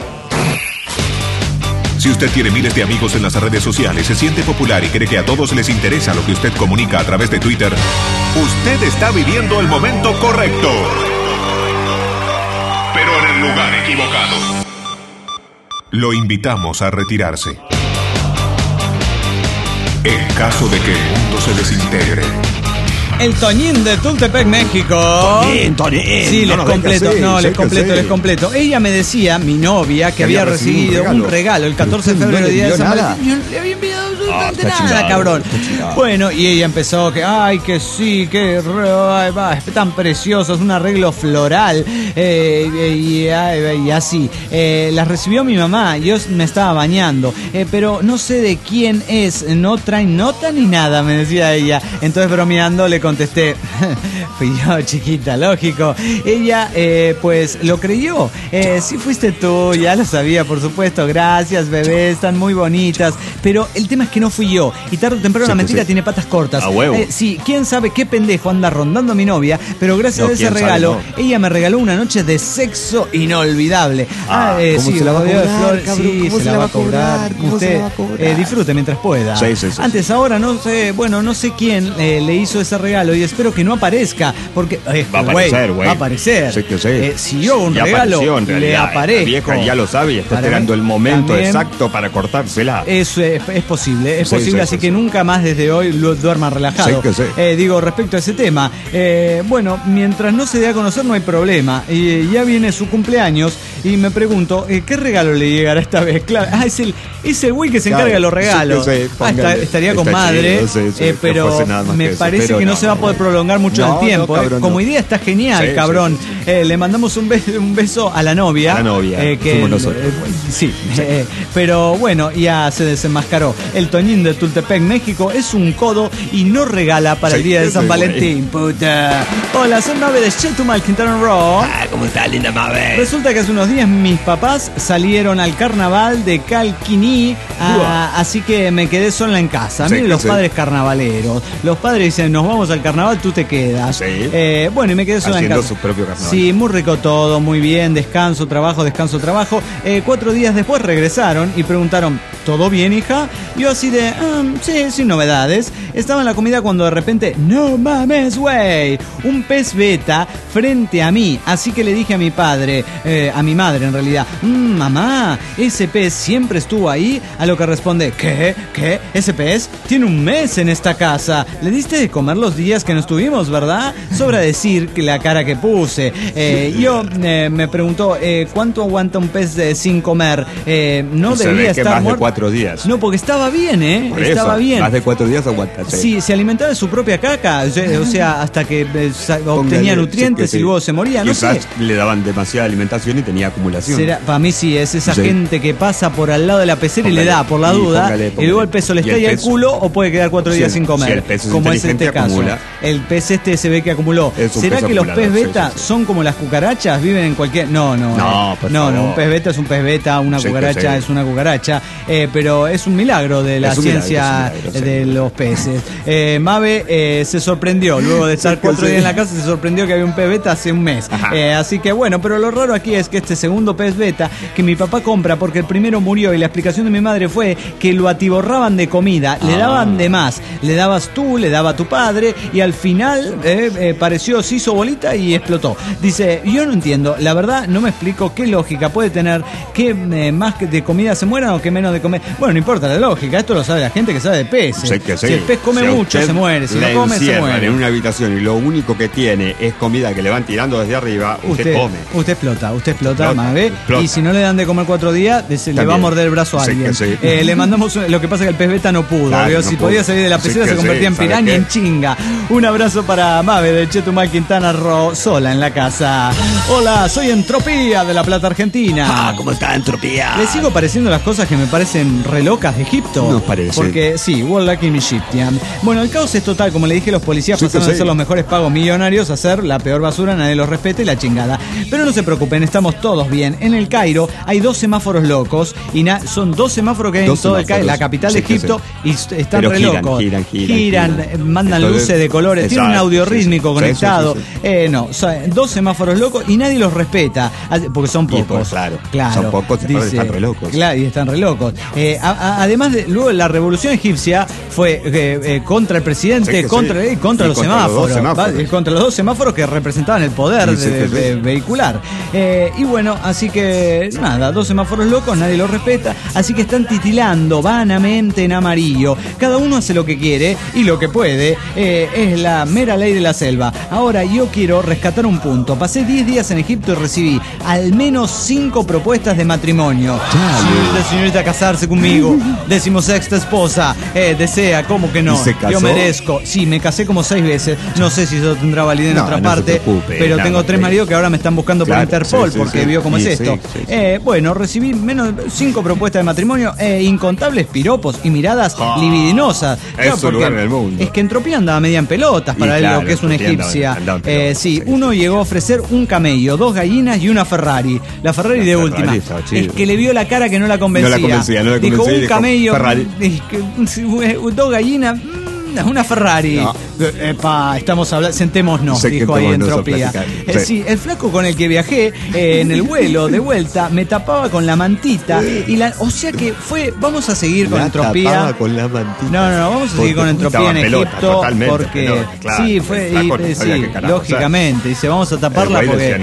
Si usted tiene miles de amigos en las redes sociales, se siente popular y cree que a todos les interesa lo que usted comunica a través de Twitter, usted está viviendo el momento correcto, pero en el lugar equivocado. Lo invitamos a retirarse. En caso de que el mundo se desintegre. El Toñín de Tultepec, México. Toñín. Sí, les completo. Ella me decía, mi novia, que había recibido un regalo el 14 de febrero, día de San Valentín. Yo no le había enviado absolutamente nada, cabrón. Bueno, y ella empezó que, que sí, que es tan precioso, es un arreglo floral. Y así. Las recibió mi mamá, yo me estaba bañando. Pero no sé de quién es, no traen nota ni nada, me decía ella. Entonces, bromeando, le contesté, fui yo, chiquita, lógico. Ella, pues, lo creyó. Sí fuiste tú, ya lo sabía, por supuesto. Gracias, bebé, están muy bonitas. Pero el tema es que no fui yo. Y tarde o temprano la mentira tiene patas cortas. A huevo. Sí, quién sabe qué pendejo anda rondando a mi novia, pero gracias a ese regalo, ella me regaló una noche de sexo inolvidable. ¿Cómo se la va a cobrar, cabrón? Sí, ¿Cómo se la va a cobrar. Usted disfrute mientras pueda. Sí. Antes, ahora, no sé quién le hizo ese regalo y espero que no aparezca, porque va a aparecer, güey. Va a aparecer. Sí. Si yo un regalo apareció, le aparezco. La vieja ya lo sabe y está esperando el momento exacto para cortársela. Eso es posible, así que nunca más desde hoy lo duerma relajado. Digo, respecto a ese tema, bueno, mientras no se dé a conocer no hay problema. Ya viene su cumpleaños y me pregunto, ¿qué regalo le llegará esta vez? Claro, es el güey que se encarga de los regalos. Estaría con madre, pero me parece que no se va a poder prolongar mucho el tiempo. Como idea está genial, cabrón. Le mandamos un beso a la novia. Que fuimos nosotros. Pero bueno, ya se desenmascaró. El Toñín de Tultepec, México, es un codo y no regala para el día de San Valentín. Puta. Hola, soy Mabe de Chetumal, Quintana Roo. ¿Cómo está, linda Mabe? Resulta que hace unos días mis papás salieron al carnaval de Calquiní, así que me quedé sola en casa. Miren los padres carnavaleros. Los padres dicen, nos vamos al carnaval, tú te quedas. Bueno, y me quedé sola en casa. Su propio carnaval. Sí, muy rico todo, muy bien, descanso, trabajo. 4 días después regresaron y preguntaron, ¿todo bien, hija? Yo así de, sí, sin novedades. Estaba en la comida cuando de repente, no mames, güey, un pez beta frente a mí. Así que le dije a mi padre, a mi madre en realidad, mamá, ese pez siempre estuvo ahí. A lo que responde, ¿qué? ¿Ese pez? Tiene un mes en esta casa. ¿Le diste de comer los días que no estuvimos, verdad? Sobra decir que la cara que puse. Yo me preguntó, ¿cuánto aguanta un pez sin comer? No debería estar más muerto. De 4 días. No, porque estaba bien, estaba bien. Más de 4 días aguanta. Sí, se alimentaba de su propia caca, o sea, hasta que obtenía nutrientes y luego se moría, no sé. Le daban demasiada alimentación y tenía acumulación. Para mí sí, es esa gente que pasa por al lado de la pecera y le da por la duda, y luego el peso le estalla el culo o puede quedar 4 días sin comer. El pez como es este caso. Acumula. El pez se ve que acumuló. ¿Será que los pez beta son como las cucarachas? Viven en cualquier... No, un pez beta es un pez beta, una cucaracha es una cucaracha. pero es un milagro de la ciencia de los peces. Mabe se sorprendió, luego de estar 4 días en la casa, se sorprendió que había un pez beta hace un mes. Así que bueno, pero lo raro aquí es que este segundo pez beta que mi papá compra porque el primero murió y la explicación de mi madre fue que lo atiborraban de comida, le daban de más, le dabas tú, le daba tu padre y al final se hizo bolita y explotó. Dice, yo no entiendo, la verdad no me explico qué lógica puede tener que más de comida se mueran o que menos de comer. Bueno, no importa la lógica, esto lo sabe la gente que sabe de peces. Si el pez come mucho se muere, si no come se muere. En una habitación y lo único que tiene es comida que le van tirando desde arriba, usted come. Usted explota, Mabe, y si no le dan de comer 4 días, le va a morder el brazo a alguien. Le mandamos, lo que pasa es que el pez beta no pudo, si podía salir de la pecera se convertía en piraña en chinga. Un abrazo para Mabe de Chetumal, Quintana Roo, sola en la casa. Hola, soy Entropía de La Plata, Argentina. ¿Cómo está Entropía? Le sigo pareciendo las cosas que me parecen re locas de Egipto. Nos parece. Porque sí, World Lucky Egyptian. Bueno, el caos es total, como le dije, los policías pasaron de ser los mejores pagos millonarios a ser la peor basura, nadie los respeta y la chingada. Pero no se preocupen, estamos todos bien. En el Cairo hay 2 semáforos locos y son 2 semáforos que hay en todo el Cairo, la capital de Egipto, y están re locos. Giran, mandan luces de colores, tienen un audio rítmico conectado. Son 2 semáforos locos y nadie los respeta, porque son pocos. Claro. Son pocos, están re locos. Claro, y están re locos. Además, luego la revolución egipcia fue contra el presidente, contra los semáforos. Contra los 2 semáforos que representaban el poder vehicular. Y bueno, así que nada, 2 semáforos locos, nadie los respeta, así que están titilando vanamente en amarillo. Cada uno hace lo que quiere y lo que puede, es la mera ley de la selva. Ahora yo quiero rescatar un punto. Pasé 10 días en Egipto y recibí al menos 5 propuestas de matrimonio. La señorita casarse conmigo, 16ª esposa, desea, ¿cómo que no? Yo merezco. Sí, me casé como 6 veces. No sé si eso tendrá validez en otra parte, pero tengo 3 maridos que ahora me están buscando por Interpol porque vio cómo es esto. Bueno, recibí menos 5 propuestas de matrimonio, incontables piropos y miradas libidinosas. Lugar en el mundo. Es que Entropía andaba media en pelotas para él, lo que es una egipcia. Uno llegó a ofrecer un camello, 2 gallinas y una Ferrari. La Ferrari de última. Es que le vio la cara que no la convencía. Dijo un camello, 2 gallinas, una Ferrari. Estamos hablando, sentémonos, dijo ahí Entropía. Sí, el flaco con el que viajé en el vuelo de vuelta me tapaba con la mantita o sea que vamos a seguir con Entropía. Tapaba con la mantita. No, vamos a seguir con Entropía en Egipto porque lógicamente dice, vamos a taparla porque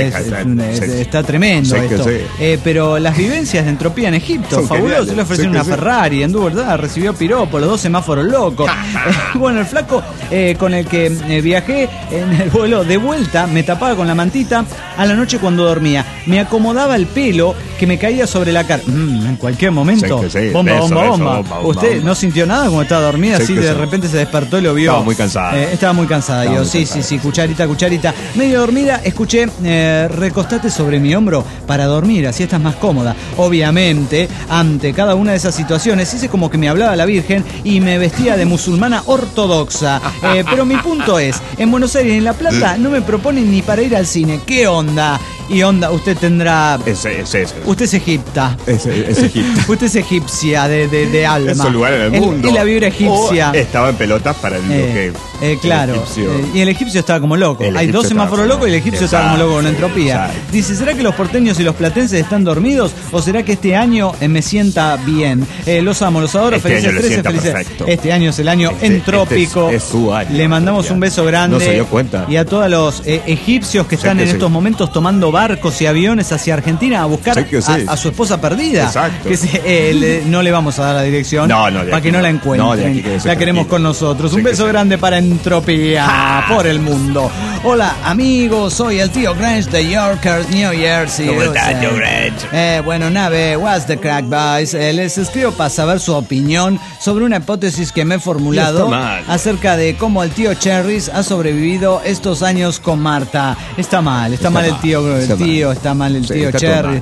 está tremendo esto. Pero las vivencias de Entropía en Egipto, fabuloso. Le ofrecieron una Ferrari, anduvo, ¿verdad? Recibió piropo, los 2 semáforos locos. Bueno, el flaco con el que viajé en el vuelo de vuelta me tapaba con la mantita a la noche cuando dormía. Me acomodaba el pelo que me caía sobre la cara. En cualquier momento, bomba. ¿Usted no sintió nada cuando estaba dormida? Así de repente se despertó y lo vio. Estaba muy cansada. Sí, cucharita. Medio dormida, escuché, recostate sobre mi hombro para dormir, así estás más cómoda. Obviamente, ante cada una de esas situaciones, hice como que me hablaba la Virgen y me vestía de musulmana ortodoxa. Pero mi punto es, en Buenos Aires y en La Plata no me proponen ni para ir al cine. ¿Qué onda? Usted tendrá... Usted es egipta. Es egipta. Usted es egipcia de alma. Es un lugar en el mundo. Y la vibra egipcia. Estaba en pelotas para el bloqueo. Claro. Y el egipcio estaba como loco. Hay 2 semáforos locos y el egipcio estaba como loco con Entropía. Dice, ¿será que los porteños y los platenses están dormidos? ¿O será que este año me sienta bien? Los amo, los adoro. Felices 13, felices. Perfecto. Este año es el año entrópico. Es su año. Le mandamos un beso grande. No se dio cuenta. Y a todos los egipcios que están en estos momentos tomando barcos y aviones hacia Argentina a buscar a su esposa perdida. Exacto. No le vamos a dar la dirección para que no la encuentren. La queremos con nosotros. Un beso grande para Entropía por el mundo. Hola amigos, soy el tío Grange de Yonkers, New Jersey. ¿Cómo estás, tío Grange? Bueno, what's the crack, boys? Les escribo para saber su opinión sobre una hipótesis que me he formulado acerca de cómo el tío Cherries ha sobrevivido estos años con Marta. Está mal el tío Cherry, está Marta.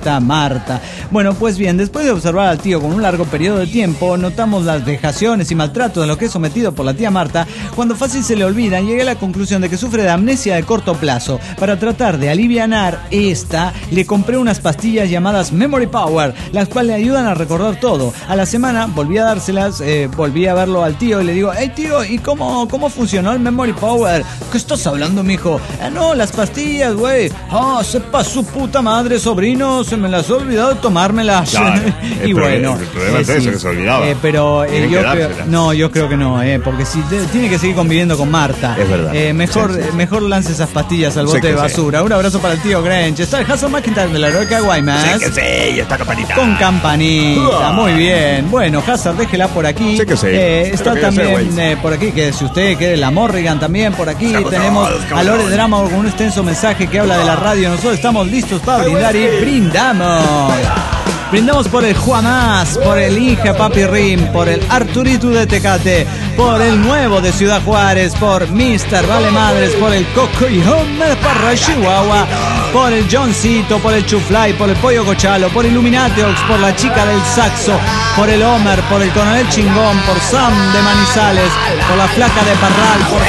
Marta. Bueno, pues bien, después de observar al tío con un largo periodo de tiempo, notamos las vejaciones y maltratos de lo que es sometido por la tía Marta. Cuando fácil se le olvidan, llegué a la conclusión de que sufre de amnesia de corto plazo. Para tratar de alivianar esta, le compré unas pastillas llamadas Memory Power, las cuales le ayudan a recordar todo. A la semana volví a dárselas, volví a verlo al tío y le digo, hey tío, ¿y cómo funcionó el Memory Power? ¿Qué estás hablando, mijo? No, las pastillas, güey. Sepa su puta madre, sobrino, se me las he olvidado de tomármelas. Claro, y bueno, el problema es eso, que se olvidaba. Pero yo creo que no, porque si tiene que seguir conviviendo con Marta. Es verdad. Mejor lance esas pastillas al bote de basura. Un abrazo para el tío Grench. Está el Hassan McIntyre de la Heroica Guaymas. Sí que sí, y está campanita. Con campanita, muy bien. Bueno, Hazard, déjela por aquí. Sí que sí. Está también por aquí, que si usted quiere, la Morrigan también por aquí. Tenemos a Lore Drama con un extenso mensaje que habla de la radio. Nosotros estamos listos para brindar y brindamos. Brindamos por el Juanás, por el Inge Papi Rim, por el Arturito de Tecate, por el Nuevo de Ciudad Juárez, por Mr. Vale Madres, por el Coco y Homer para Chihuahua, por el Johncito, por el Chuflay, por el Pollo Cochalo, por Illuminateox, por la Chica del Saxo, por el Homer, por el Coronel Chingón, por Sam de Manizales, por la Flaca de Parral, por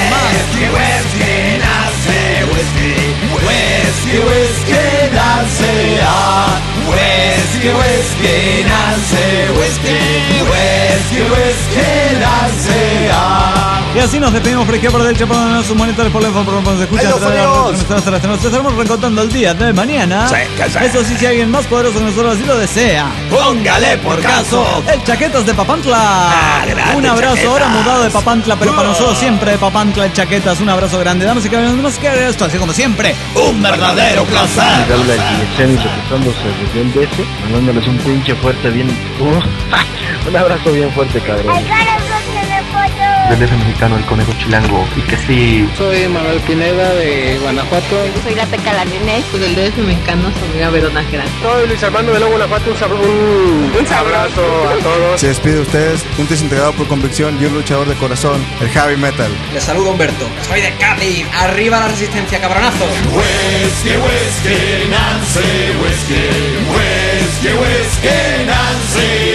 Y así nos despedimos por izquierda, por derecha, por donde sus monitores, por la info, por nos escuchan. Nos estaremos reencontrando el día de mañana. Eso sí, si alguien más poderoso que nosotros así lo desea, póngale por caso el Chaquetas de Papantla. Un abrazo, Chaqueta. Ahora mudado de Papantla, pero para nosotros siempre de Papantla, el Chaquetas. Un abrazo grande. Damas y caballeros, más que esto, así como siempre, un verdadero placer. Habla el reportándose desde el DC, mandándoles un pinche fuerte bien. Un abrazo bien fuerte, cabrón. Del DF mexicano, el conejo chilango, y que sí. Soy Manuel Pineda de Guanajuato. Soy la Peca Larinés, del DF mexicano, soy Verón Nájera. Soy Luis Armando de León, Guanajuato. Un abrazo a todos. Se despide de ustedes, un desintegrado por convicción y un luchador de corazón, el heavy metal. Les saludo Humberto, soy de Cádiz. Arriba la resistencia, cabronazos. Whiskey, whiskey, Nancy, whiskey, whiskey, whiskey, Nancy.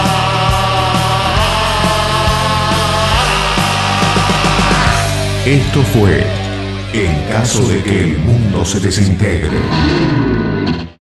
Esto fue En caso de que el mundo se desintegre.